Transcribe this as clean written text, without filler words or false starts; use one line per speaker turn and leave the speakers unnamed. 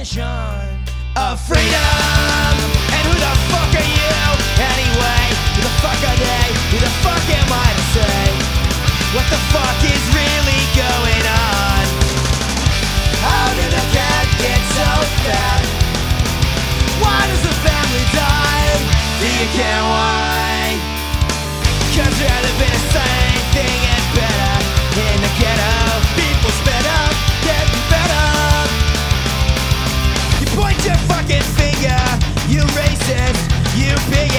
definition of freedom. And who the fuck are you anyway? Who the fuck are they? Who the fuck am I to say what the fuck is really going on? How did the cat get so fat? Why does the family die? Do you care why? 'Cause there'd have been the same thing and better in the ghetto. People sped up, getting better. You point your fucking finger, you racist, you bigot.